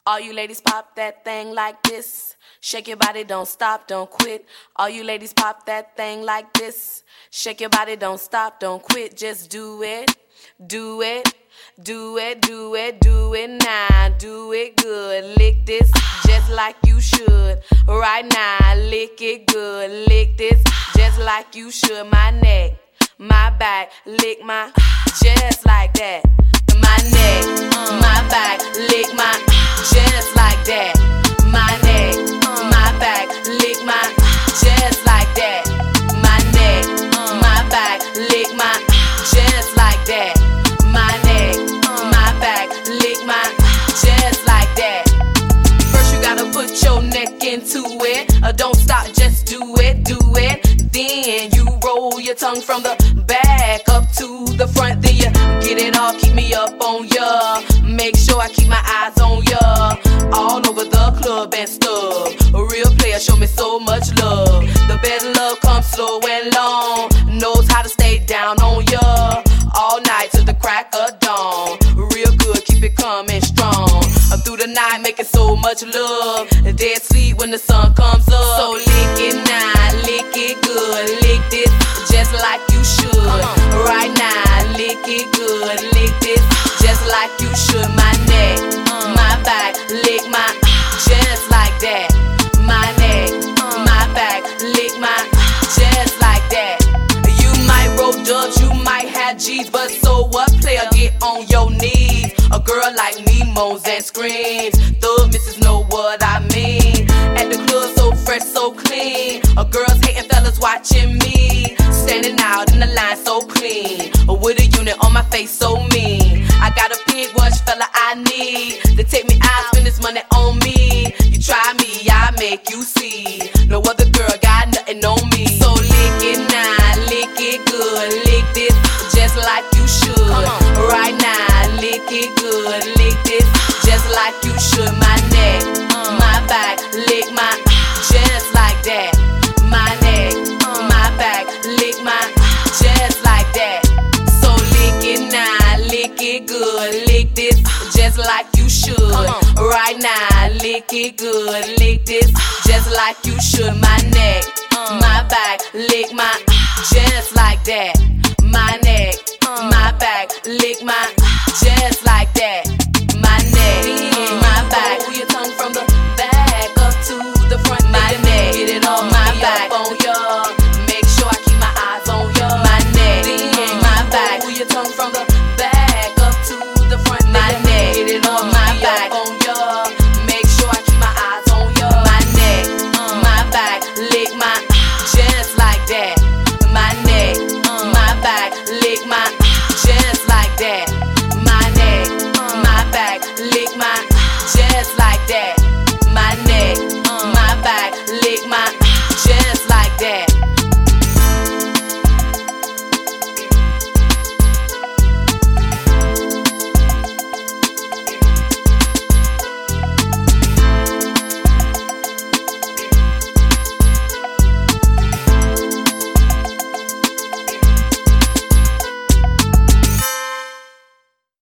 All you ladies pop that thing like this. Shake your body, don't stop, don't quit. All you ladies pop that thing like this. Shake your body, don't stop, don't quit. Just do it, do it, do it, do it, do it now. Do it good, lick this just like you should. Right now, lick it good, lick this just like you should. My neck, my back, lick my just like that. My neck, my back, lick my just like that. My neck, my back, lick my just like that. My neck, my back, lick my just like that. My neck, my back, lick my just like that. First you gotta put your neck into it. Don't stop, just do it, do it. Then you roll your tongue from the back up to the front. Then you get it all, keep me up on ya. Make sure I keep my eyes on ya. All over the club and stuff. A real player show me so much love. The best love comes slow and long. Knows how to stay down on ya. All night till the crack of dawn. Real good, keep it coming strong. Through the night making so much love. Dead sleep when the sun comes up. So lick it now, lick it good. Lick this just like you should. Right now, lick it good. Lick this just like you should. My neck, my back, lick my just like that. My neck, my back, lick my just like that. You might roll dubs, you might have G's, but so what? Player, get on your knees. A girl like me moans and screams. Thug missus know what I mean. At the club so fresh, so clean. A girl's hating, fellas watching me. Standing out in the line so clean. With a unit on my face so mean. I got a big watch, fella, I need to take me out, spend this money on me. You try me, I make you see. No other girl got nothing on me. So lick it now, lick it good. Lick this just like you should. Right now, lick it good. Lick this just like you should. My neck, my back, lick my just like that. My neck, my back, lick my just like that. So lick it now, lick it good. Lick this just like you should. Right now, lick it good. Lick this just like you should. My neck, my back, lick my just like that. My neck, my back, lick my just like that.